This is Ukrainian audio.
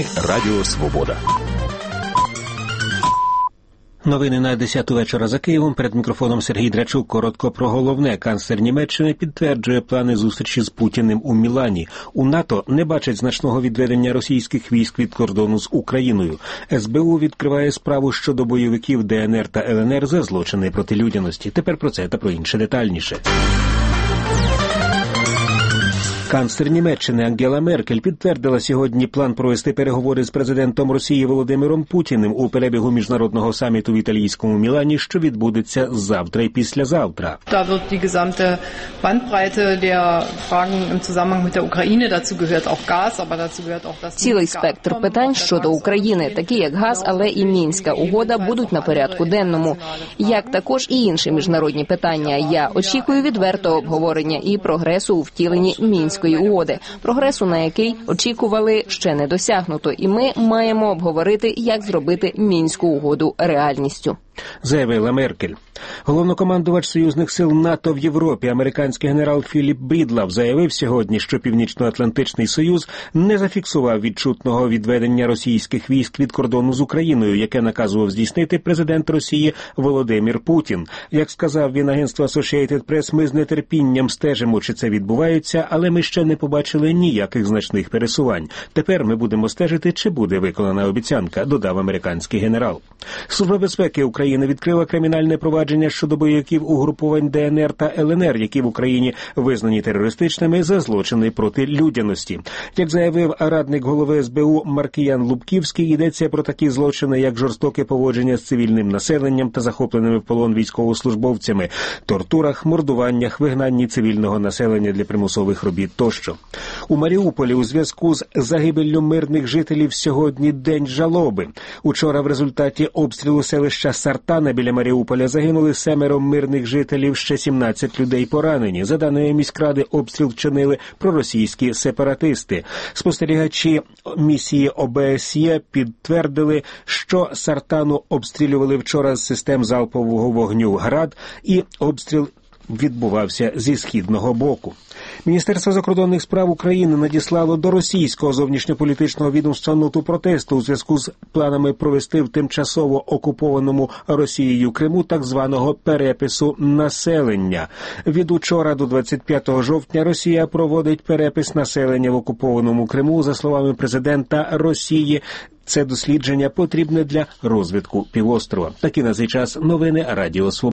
Радіо Свобода. Новини на 10-ту вечора за Києвом. Перед мікрофоном Сергій Драчук. Коротко про головне. Канцлер Німеччини підтверджує плани зустрічі з Путіним у Мілані. У НАТО не бачить значного відведення російських військ від кордону з Україною. СБУ відкриває справу щодо бойовиків ДНР та ЛНР за злочини проти людяності. Тепер про це та про інше детальніше. Канцлер Німеччини Ангела Меркель підтвердила сьогодні план провести переговори з президентом Росії Володимиром Путіним у перебігу міжнародного саміту в італійському Мілані, що відбудеться завтра і післязавтра. Da wird die gesamte Bandbreite der Fragen im Zusammenhang mit der Ukraine, dazu gehört auch Gas, aber dazu gehört auch das. Цілий спектр питань щодо України, такі як газ, але і Мінська угода будуть на порядку денному, як також і інші міжнародні питання. Я очікую відвертого обговорення і прогресу у втіленні Мінської угоди, прогресу, на який очікували, ще не досягнуто, і ми маємо обговорити, як зробити Мінську угоду реальністю. Заявила Меркель. Головнокомандувач союзних сил НАТО в Європі, американський генерал Філіп Брідлав, заявив сьогодні, що Північно-Атлантичний Союз не зафіксував відчутного відведення російських військ від кордону з Україною, яке наказував здійснити президент Росії Володимир Путін. Як сказав він агентству Associated Press, ми з нетерпінням стежимо, чи це відбувається, але ми ще не побачили ніяких значних пересувань. Тепер ми будемо стежити, чи буде виконана обіцянка, додав американський генерал. Служба безпеки України відкрила кримінальне провадження щодо бойовиків угрупувань ДНР та ЛНР, які в Україні визнані терористичними за злочини проти людяності. Як заявив радник голови СБУ Маркіян Лубківський, йдеться про такі злочини, як жорстоке поводження з цивільним населенням та захопленими в полон військовослужбовцями, тортурах, мордуваннях, вигнанні цивільного населення для примусових робіт тощо. У Маріуполі у зв'язку з загибеллю мирних жителів сьогодні день жалоби. Учора в результаті обстрілу селища Сартана біля Маріуполя загинули 7 мирних жителів, ще 17 людей поранені. За даними міськради, обстріл вчинили проросійські сепаратисти. Спостерігачі місії ОБСЄ підтвердили, що Сартану обстрілювали вчора з систем залпового вогню «Град», і обстріл відбувався зі східного боку. Міністерство закордонних справ України надіслало до російського зовнішньополітичного відомства ноту протесту у зв'язку з планами провести в тимчасово окупованому Росією Криму так званого перепису населення. Від учора до 25 жовтня Росія проводить перепис населення в окупованому Криму, за словами президента Росії. Це дослідження потрібне для розвитку півострова. Такі на цей час новини Радіо Свобода.